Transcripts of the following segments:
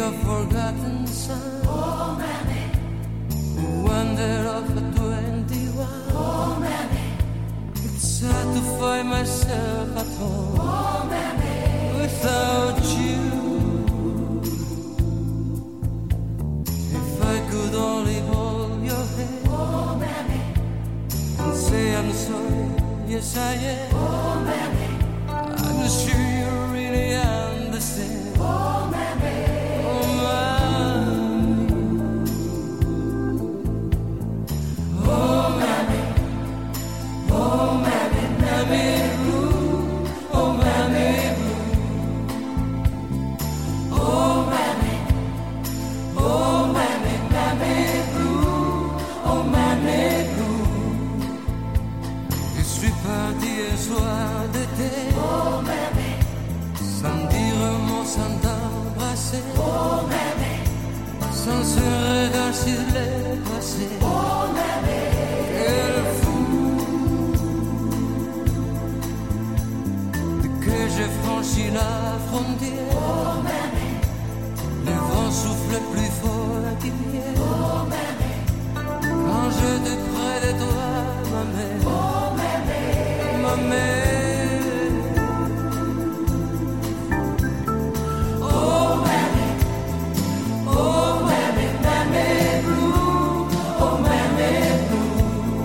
your forgotten son. Oh, mammy. Who wandered off at 21. Oh, mammy. It's hard to find myself at home. Oh, mammy. Without you. If I could only hold your hand. Oh, mammy. And say I'm sorry. Yes, I am. Oh, mammy. I'm sure you really understand. Oh, mammy. Oh, mommy. Oh, mammy. Oh, mammy, mammy blue. Oh, mammy blue. Oh, mammy. Oh, mammy, mammy blue. Oh, mammy blue. Je suis parti un soir d'été. Oh, mammy. Sans dire un mot, sans t'embrasser. Oh, mammy. Sans ce regard s'il est passé. Oh, mammy. Quel fou que j'ai franchi la frontière. Oh, mammy. Le vent souffle plus fort qu'hier. Oh, mammy. Quand j'étais près de toi, ma mère. Oh, mammy. Ma mère. Oh, mammy. Oh, mammy, mammy blue. Oh, mammy blue.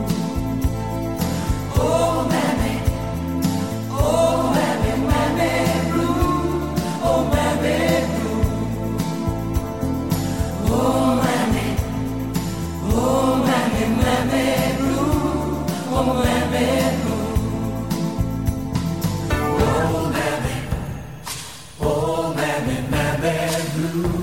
Oh, mammy. Oh, mammy, mammy blue. Oh, mammy blue. Oh, mammy. Oh, mammy, mammy blue. Oh, mammy blue. Oh, mammy. Oh, mammy, mammy blue.